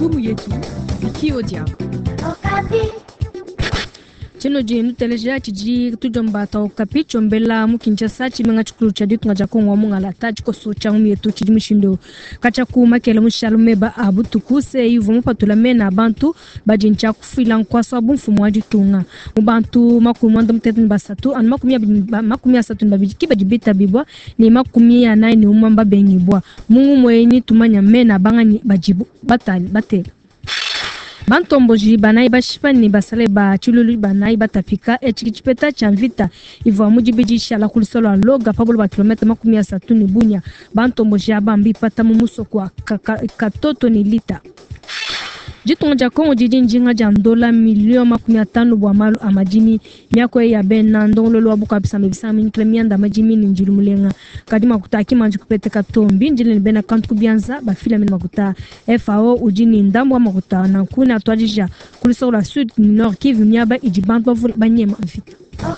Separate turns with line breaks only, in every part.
ngumu yetu ikioja chino jinu teleja chiji tujomba ta okapicho mbela mukinchasa chimenga chukuru chadi tungaja kongwa mungala taji koso changu yetu chiji mishindo kachaku makele mushalumeba abutukuse yivu mupatula mena abantu bajincha kufila nkwaso abumfumu wajitunga mubantu makumwanda mtetni basatu anu makumia satu nbabiki bajibita bibwa ni makumia nai ni umamba bengibwa mungu mweni tumanya mena bangani bajibu batele bantomboji banai bashipani basale ba chululu banai batapika echikichipeta chamvita ivo mujibiji shala kulisolo loga pabolo ba kilomita 30 ni bunya bantomboji abambi pata mumuso kwa katoto ni lita jitunja kongo jijinjinga jandola milioni 15 bwa malu amajini miako ya bena ndongolo wa buka bisame bisame ni klemianda majimi ni njilu mulenga kadima kutaki manju kupete katombi njile ni bena kantu kubianza ba filame makuta FAO ujini ndambo makuta na kuna atwajija kuliso la sud ni nord Kivu nyaba ijibantu banyema mfika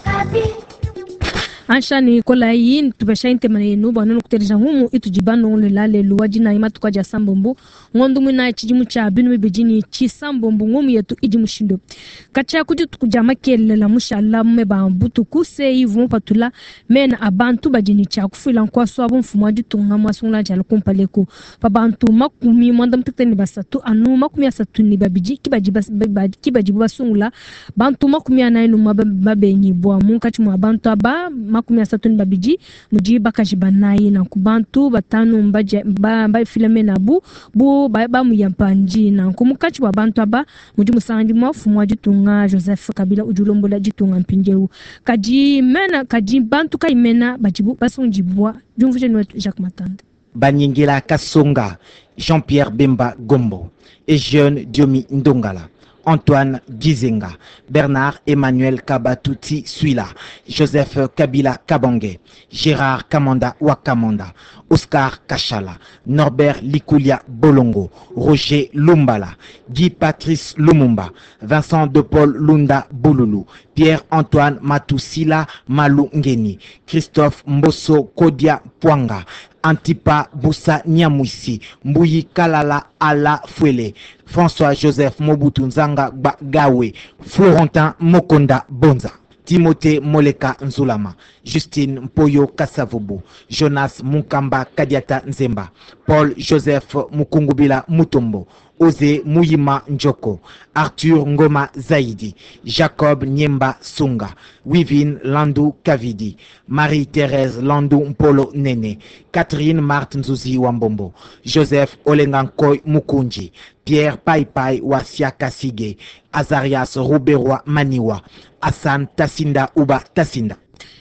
anshani kola yin tubesha intemane no banu kuterja humu itujibano lelale luwaji na imatu kwa jasambombo ngondu muna chijimu cha binu bejini chi sambombo ngomu yetu ijimu shindo kacha kuju tukujama kele la mushala meba butu kuse yivu patula mena abantu bajini cha kufila kwa swabo mfumo ajitunga masungla jalo kompaleko babantu makumi mwanda mteteni basatu anu makumi asatu ni babiji kibajibu basungla bantu makumi anainu mabenyi bwa munkachi mu abantu aba makumi asatu babiji mujiba kajibanayi na kubantu batanu mba filame na bu ba muyampanji na kumukachi wa bantu aba muji musangi mwafu mwajitunga Joseph Kabila ujulombola jitunga mpinjeu kaji bantu kaimena bajibu basungibwa jumvuje no Jacques Matanda
Banyingela Kasonga Jean-Pierre Bemba Gombo et jeune Diomi Ndongala Antoine Gizenga, Bernard Emmanuel Kabatuti Suila, Joseph Kabila Kabange, Gérard Kamanda Wakamanda, Oscar Kachala, Norbert Likulia Bolongo, Roger Lumbala, Guy Patrice Lumumba, Vincent de Paul Lunda Bouloulou, Pierre-Antoine Matousila Malungeni, Christophe Mbosso Kodia Pwanga, Antipa Boussa Nyamwisi, Mbuyi Kalala Ala Fwele, François-Joseph Mobutu Nzanga Gawe, Florentin Mokonda Bonza, Timothée Moleka Nzulama, Justine Mpoyo Kassavobo, Jonas Munkamba Kadiata Nzemba, Paul Joseph Mukungubila Mutombo, Ose Muyima Njoko, Arthur Ngoma Zaidi, Jacob Nyemba Sunga, Wivin Landu Kavidi, Marie-Thérèse Landu Mpolo Nene, Catherine Martin Zuzi Wambombo, Joseph Olengankoy Mukunji, Pierre Paipai Wasia Kasige, Azarias Ruberwa Maniwa, Hassan Tassinda Uba Tassinda.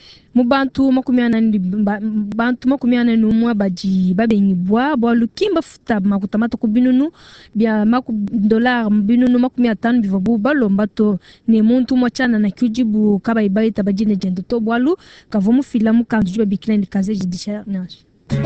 Mubantu makumiana numwa baji babenyi bwa lukimba futa makutamata kubinunu bia $1 binunu 15 bivabu balombato ne muntu mwachana na kujibu kabaibaita bajine jendo to bwalu kavomu filamu kanjua bikina kaze jidisha nash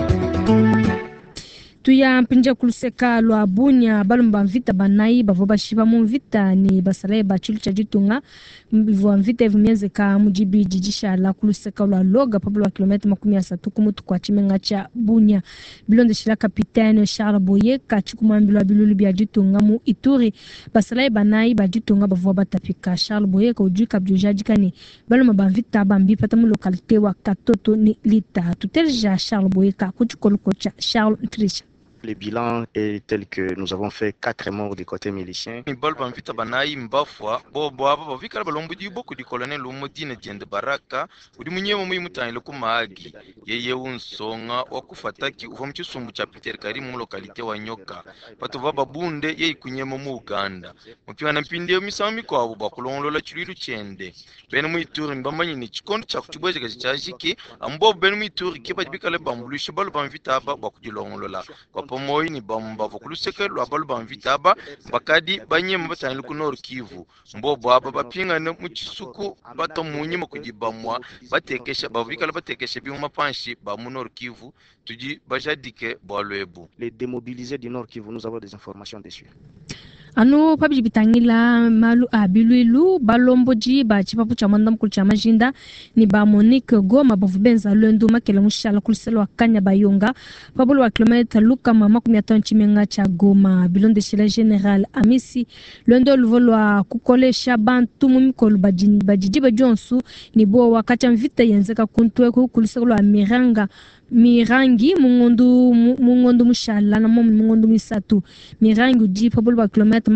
tuya mpinja kuluseka lwa bunya balumba mvita banai bavoba shiba mu mvita ni basale bachulu chajitunga mbivo mvita evumienze ka mujibi jijisha la kuluseka lwa loga pablo wa kilomita 30 kumutu kwa chimenga cha bunya bilonde shila kapitaine Charles Boye kachikumambilo bilulu bya jitunga mu Ituri basale banai bajitunga bavoba tapika Charles Boye ka ujuka bjujajikani balumba bamvita bambi patamu lokalite wa katoto ni lita tutelja Charles Boye ka kuchukolokocha Charles Trisha.
Le bilan est tel que nous avons fait 4 morts du côté milicien.
Balba mvita banayi mbafwa bobo aba vikala balombo di boko di colonel umodine jende baraka udi munyemo mu mutanye lokumagi yeye unsonga wakufataki uva mu kisumbu cha Peter Karim mu lokalite wa Nyoka pato baba bunde yeye kunyemo mu Uganda mukiwa na mpinde misami kwa abo bakulongola chiriru chende bene mu Ituri mbamanye ni chikondo cha kuchibweze kachajiki ambo bene mu Ituri kiba bikala bambulisha balba mvita aba bakujilongolola pomoyi ni bamba vokuluseke lwa balu bamvitaba bakadi banyema batanyile ku Nord Kivu mbobo aba bapingana mu Kisuku bato munyima kujibamwa batekesha bavikala batekesha byuma panshi ba mu Nord Kivu tuji bajadike bwalwebu
les démobilisés du Nord Kivu nous avons des informations dessus.
Ano pabi bitangila malu abiluilu balomboji ba chipapu cha manda mkulu cha majinda ni ba Monique Goma bavubenza lwendo makela mushala kuliselo akanya bayonga pabulu wa kilomita luka mama 15 chimenga cha Goma bilonde shila general Amisi lwendo luvolwa kukolesha bantu mumikolo bajiji bajonsu ni bo wakati mvita yenzeka kuntwe kuliselo mirangi mungondu mushala na mungondu misatu mirangi uji pabulu wa kilomita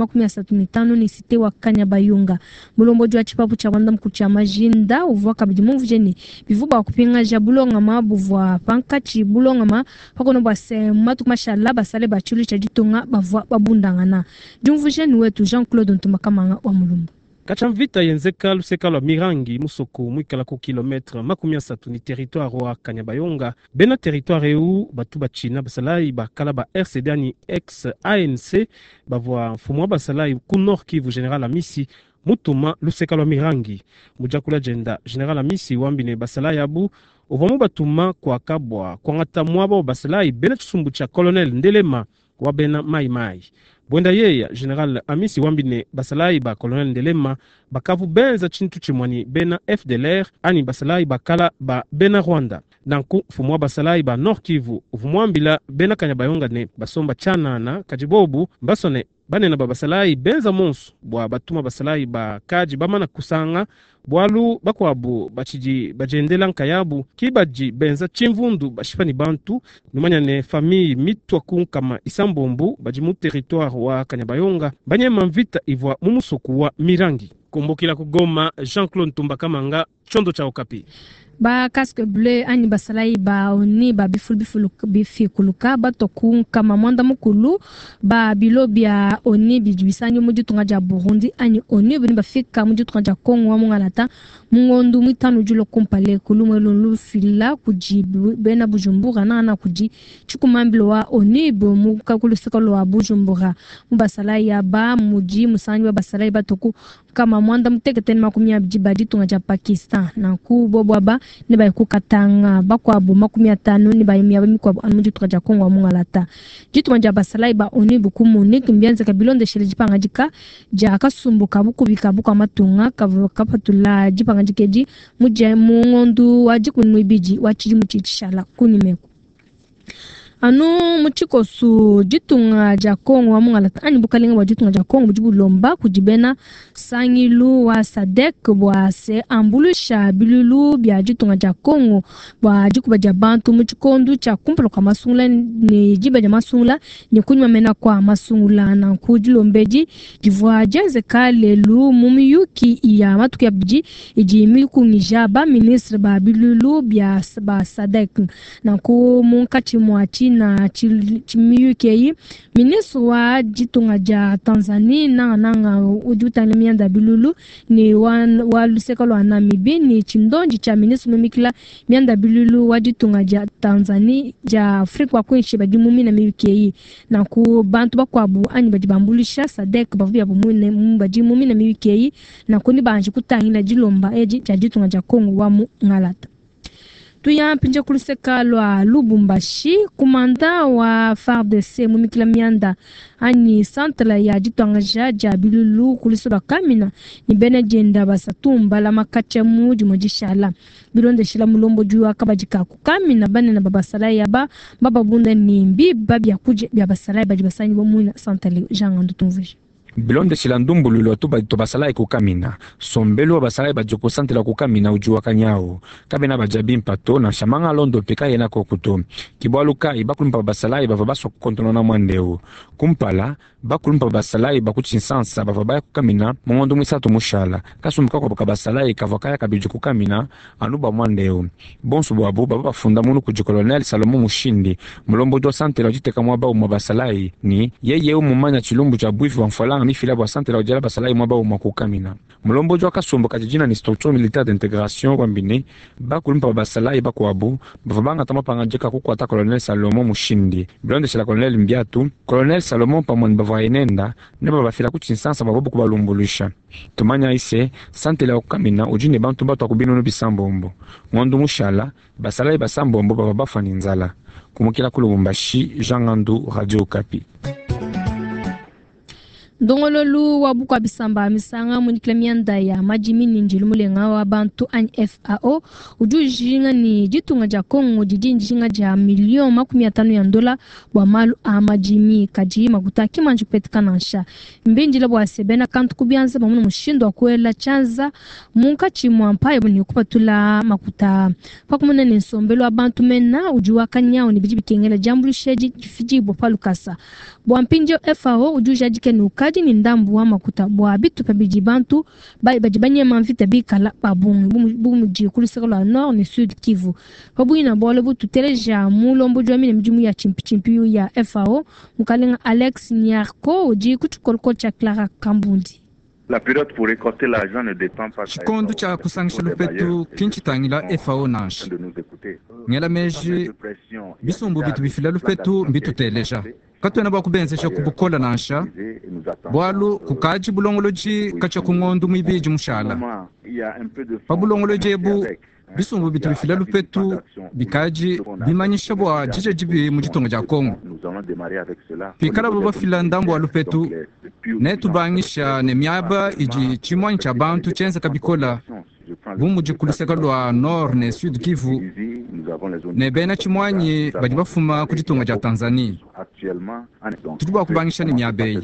35 ni site wa kanya bayunga mulombo jwa chipapu cha wanda mkucha majinda uvwa kabidi muvjeni bivuba kupinga ja bulonga mabuvwa pankachi bulonga ma pakono base matu mashala basale bachuli cha jitonga bavwa babundangana jumvujeni wetu Jean-Claude Ntumakamanga wa mulumbu
Kachamvita yenzeka luseka lwa mirangi musoko mwikala ku kilometre 30 ni territoire wa Kanyabayonga bena territoire eu batu bachina basalai bakala ba RCD ni ex ANC bavwa mfumo basalai ku Nord Kivu General Amisi mutuma luseka lwa mirangi mujakula jenda General Amisi wambine basalai abu uvamu batuma kwa kabwa kwa ngata mwabo basalai bena tsumbu cha Colonel Ndelema wa bena mai Bwenda yeya General Amisi wambine basalai ba Colonel Ndelema bakavu benza chintu chimwani bena FDLR ani basalai bakala ba bena Rwanda nanku fumwa basalai ba Nord Kivu uvumwambila bena Kanyabayonga ne basomba chana na kajibobu basone banena basalai benza monsu bwa batuma basalai ba kaji bamana kusanga bwalu bakwabu bachiji bajendela nkayabu kibaji benza chimvundu bashifani bantu numanya ne famille mitwa kama isambombu bajimu territoire wa Kanyabayonga banyema mvita ivwa mumusoku wa mirangi kumbukila kugoma Jean-Claude Ntumakamanga chondo cha Okapi
ba casque bleu ani basalai ba oni ba bifulu bifikuluka batoku kama mwanda mukulu ba bilobia oni bijibisanyo mujitunga ja Burundi ani oni bini bafika mujitunga ja Kongo wa mungalata mungondu mitanu julo kumpale kulumwelo lufila kujibu bena Bujumbura na kuji chukumambilo wa oni bo mukakulusika lo wa Bujumbura mubasalai ya ba muji musanyi wa basalai batoku kama mwanda muteketeni makumia bjibadi tunga ja Pakistan na kubobo aba ni ba kukatanga bakwabu 50 ni ba yimya bamikwabu anuji tukaja Kongo wa mungalata jitu manja basalai ba oni bukumu ni kimbianze kabilonde shele jipanga jika ja kasumbuka bukubika bukwa matunga kapatula jipanga jikeji muje mungondu wajikuni mwibiji wachiji muchichishala kunimeko anu muchiko su jitunga ja Kongo wa mungalata ani bukalinga wa jitunga ja Kongo bujibu lomba kujibena sangilu wa sadek bwa se ambulusha bilulu bya jitunga ja Kongo bwa jikuba ja bantu muchikondu cha kumpalo kwa masungula ni jiba ja masungula ni kunywa mena kwa masungula na kujilombeji jivwa jeze kale lu mumiyuki ya matuki ya biji iji miliku njaba ministre ba bilulu bya ba sadek na kumunkachi mwachi na chimiyuki ministre wa jitunga ja Tanzania na ujuta mianda bilulu ni wa lusekalo anamibi ni chindonji cha ministre mimikila mianda bilulu wajitunga ja Tanzania ja Afrika kwenshi bajimumi na miwiki na ku bantu bakwabu ani bajibambulisha sadek bavya bumune mbajimumi na miwiki na kuni banje kutangila jilomba eji ja jitunga ja Kongo wa mungalata tuya pinja kuluseka lwa Lubumbashi kumanda wa FARDC mumikila mianda ani santala ya jitwanga ja bilulu kulisura kamina ni benejenda basatumba la makacha muji mojishala bilonde shila mulombo juwa kabajika kukamina banena babasala ya baba bunda ni mbi babya kuje bya basala bajibasanyi bomuna santala janga ndutumvuji
bilonde sila ndumbululu to basala kukamina sombelo basala bajoko santela kukamina ujuwa kanyao kabena bajabi mpato na shamanga londo peka yena kokuto kibwaluka ibakulumpa basala bava baso kontrona mwandeo kumpala bakulumpa basala bakuchinsansa bava baya kukamina mongondo mwisato mushala kasumbuka kwa basala kavakaya kabiju kukamina anuba mwandeo bonso bwabo baba funda munu kuji Colonel Salomo Mushindi mulombo do santela jiteka mwaba umwa basala ni yeye umumanya chilumbu cha bwifu wa mfalanga mifila bwa santela ujala basala mwaba umwa kukamina mulombo jo kasumbu kajijina ni structure militaire d'intégration kwambine bakulumpa basala bakwabo bavabanga tamapanga jeka kukwata Colonel Salomo Mushindi bilonde shela Colonel Mbiatu Colonel Salomo pamoni bavayenenda neba bafila kuchinsansa babobu kubalumbuluisha tumanya ise santela kukamina ujine bantu batu akubino no bisambombo ngondu mushala basala basambombo baba bafani nzala kumukila ku Lubumbashi Jean Ngandu Radio Okapi
Ndongololu wa buku abisamba misanga munikilamianda ya majimi ninjilu mulenga wa bantu an FAO ujujinga ni jitunga ja Kongo jijinjinga ja milioni $50 bwa malu a majimi kaji maguta kimanju petikansha mbinjila bwa sebena kantu kubianza bamuno mushindo akwela chanza munka chimwa mpaye buni kupatula makuta pakumuna ni nsombelo abantu mena ujuwa kanyao ni bijibi kengela jambulu sheji fiji bwa palukasa bwa mpinjo FAO ujuja jike ni kadi ni ndambu wa makuta bwa bitu pa bijibantu bajibanye manvita bikala babungu bumu jikulisaka la nord ni sud Kivu babu ina bole butu teleja mulombo jwami mjimu ya chimpi ya FAO mukalenga Alex Nyarko uji kutukolko cha Clara Kambundi.
La période pour récolter l'argent ne dépend pas.
Chikondo cha kusangisha lupetu kinchitangila FAO nansha ngela meji bisumbu bitu bifila lupetu mbitu teleja katwena bwa kubenzesha kubukola nansha bwalu kukaji bulongoloji kacha kungondu mwibiji mushala pabulongoloji ebu bisumbu bitu bifila lupetu bikaji bimanyisha bwa jije jibi mujitonga ja Kongo pikala bwa fila ndambo wa lupetu netu bangisha ne miaba iji chimwanyi cha bantu chenza kabikola bumu jikuliseka lwa nord ne sud Kivu ne bena chimwanyi badi bafuma kujitonga ja Tanzania tujiba kubangisha ne miabeyi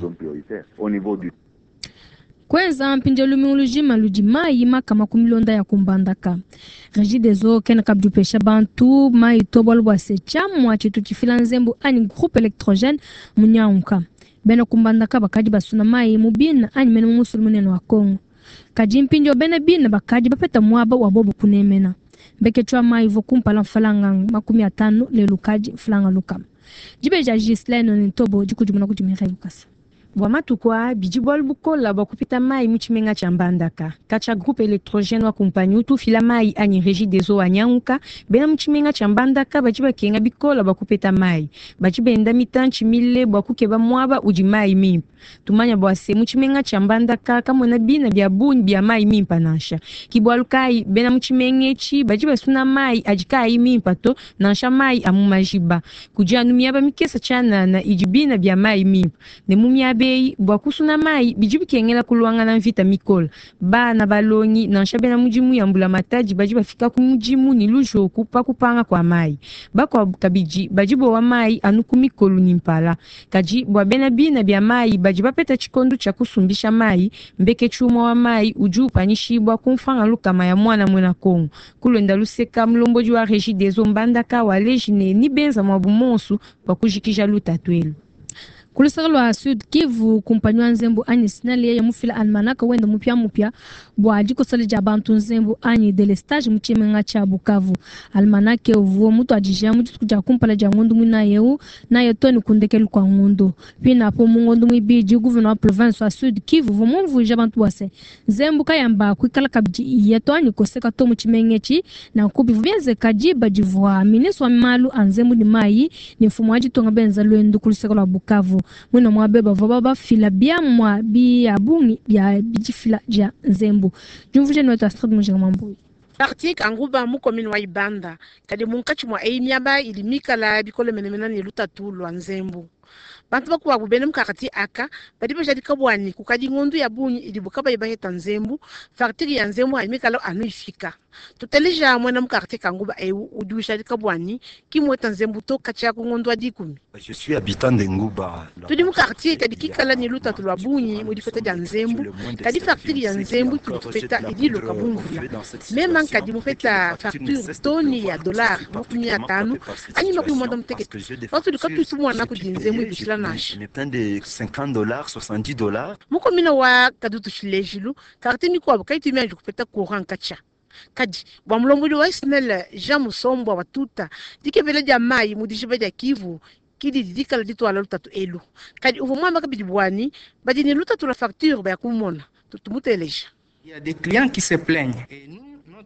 kweza mpinje lumulujima lujimai makama kumilonda ya kumbandaka Regideso kena kabdupesha bantu mai tobolwa se chamwa chitu chifila nzembu ani groupe électrogène munyaunka bena kumbandaka bakaji basuna mai mubina ani mena musulmane wa Kongo kaji mpinjo bena bina bakaji bapeta mwaba wa bobo kunemena beketwa mai vokumpala mfalanga 50 lelu kaji mfalanga luka jibeja Gisleno ni tobo jikujumuna kujimira bukasa
Bwamatu kwa bijibol bukola bakupita mai muchimenga chambandaka kacha groupe électrogène wa compagnie utu fila mai ani Regideso anyanguka bena muchimenga chambandaka bajiba kenga bikola bakupita mai bajiba enda mitanchi mille bwakukeba mwaba uji mai mimpa tumanya bwase muchimenga chambandaka kamona bina bya buni bya mai mimpa nasha kibwalukai bena muchimengechi bajiba suna mai ajikai mimpa to nasha mai amumajiba kujanu miaba mikesa chana na ijibina bya mai mimpa ne mumia bei bwa kusuna mai bijibu kengela kulwanga na mvita mikola bana balongi na nshabena mujimu ya mbula mataji bajiba fika ku mujimu ni lujoku pa kupanga kwa mai bakwa kabiji bajibu wa mai anuku mikolu ni mpala kaji bwa bena bina bya mai bajiba peta chikondo cha kusumbisha mai mbeke chuma wa mai uju panishibwa kumfanga lukama ya mwana mwena Kongo kulenda luseka mlomboji wa Regideso mbandaka wa lejine ni benza mwabumonsu pa kujikija lutatwelu kulisagalo Sud Kivu kumpanywa nzembu ani sinali ya mufila almanaka wenda mupya bwa jiko sali jabantu nzembu ani de l'estage muchimenga cha Bukavu almanake uvuo mutu ajijia mutu kuja kumpala ja ngondu mwina yeu na yetoni kundekelu kwa ngondo pina po mungondu mwibiji gouvernement province wa Sud Kivu vumunvu jabantu wase nzembu kayamba kwikala kabji yetoni koseka to muchimengechi na kubi vubienze kajiba jivwa ministre wa malu anzembu ni mai ni mfumo waji tonga benza lwendu kulisagalo Bukavu mwino mwabeba vababa fila bia mwa bia bungi bia bijifila ja nzembu jumvuje nota strid mujanga mambo
Quartier Kanguba mu commune wa Ibanda kadi munkachi mwa eimiaba ilimika la bikole menemena ni lutatu lwa nzembu bantu bakuwa bubene mukakati aka badi bajadi kabwani kukadi ngondu ya bunyi ilibukaba ibaheta nzembu facture ya nzembu haimika lo anu ifika tuteleja mwana mukakati Kanguba udusha kabwani kimweta nzembu to kacha ku ngondu adikumi.
Je suis habitant de Nguba.
Tudi mukakati kadi kikala ni lutatu lwa bunyi mudifeta ya nzembu kadi facture ya nzembu tulifeta idilo kabungula mema kadi mufeta facture toni ya dollar $500 ani makulu mwanda mteke watu dikatu sumwana ku nzembu ibishila nash
mais plein de $50 $70
muko mina wa kadutu shilejilu kartini kwa bukaiti mianju kupeta courant kacha kadi bwa mlombudu wa Ismail Jean Musombo wa tuta dikebele ja mai mudishibe ja Kivu kidi didikala ditu ala lutatu elu kadi uvumwa makabidi bwani badi ni lutatu la facture ba kumona tutumuteleja.
Il y a des clients qui se plaignent et nous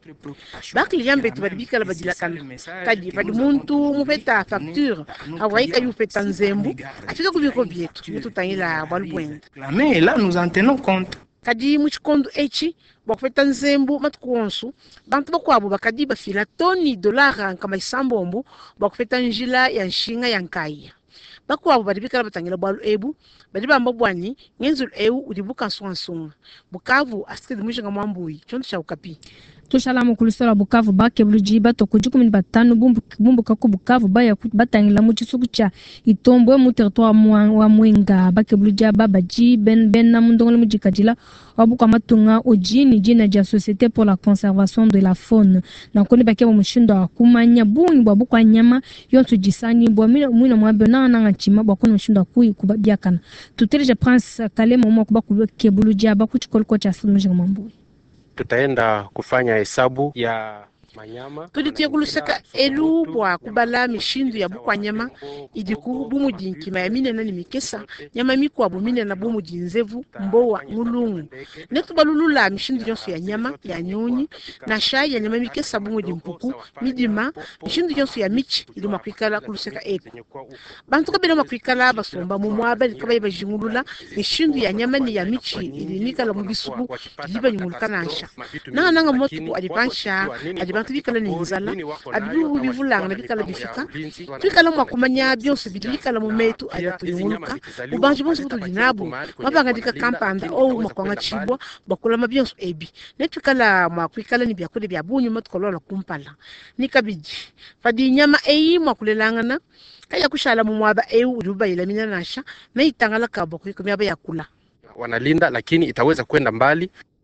bakli jambe tubadibika la badila kana kadi badi muntu mufeta facture awaika yufeta nzembu afika kubiko bietu mutu tangila balbwenda
mais là nous en tenons compte
kadi muchikondo echi bakufeta nzembu matukonsu bantu bakwabo bakadi bafila toni $1 kama isambombo bakufeta njila ya nshinga ya nkaya bakuwa badibikala batangela bwalu ebu badiba mbabwani ngenzulu eu udibuka nsonga Bukavu asike dimushinga mwambui chonto cha Okapi.
Tushalamu kulisora Bukavu bakebuluji batokuji 15 bumbuka ku Bukavu baya batangila mu chisuku cha Itombwe mu territoire wa Mwenga bakebuluji babaji ben na mundongole mujikadila wabuka matunga ojini jina ja Société pour la conservation de la faune na koni bakebo mushindo akumanya bungi bwa nyama yontu jisani bwa mwina mwabe na ngachima bwa kono mushindo kuyi kubabiakana tutereje Prince Kalema mu kubakebuluji abakuchikolko cha sumujinga mwambui.
Tutaenda kufanya hesabu ya manyama
tulitie kulusaka elu bwa kubala mishindu ya bukwa nyama idiku bumu dinkima ya mine na ni mikesa nyama mikwa bumine na bumu dinzevu mbowa ngulungu netu balulula mishindu yonso ya nyama ya nyonyi na shai ya nyama mikesa bumu dimpuku midima mishindu yonso ya michi ili makwikala kulusaka eko bantu kabila makwikala basomba mu mwaba likaba bajingulula mishindu ya nyama ni ya michi ili nikala mu bisuku liba nyumulka nansha nanga motu alipansha tubikala ninzala abibu bivulanga nabikala bifika tubikala mwakumanya byose bidikala mu metu ayatuyuluka ubanje bonse butudinabu mabanga dika kampanda ou makwanga chibwa bakula mabyonso ebi netubikala mwakwikala ni byakule byabunyu matukolola kumpala nikabiji fadi nyama eyi mwakulelangana kaya kushala mu mwaba eu uruba ilamina nasha na itangala kabo kuikomya yakula
wanalinda lakini itaweza kwenda mbali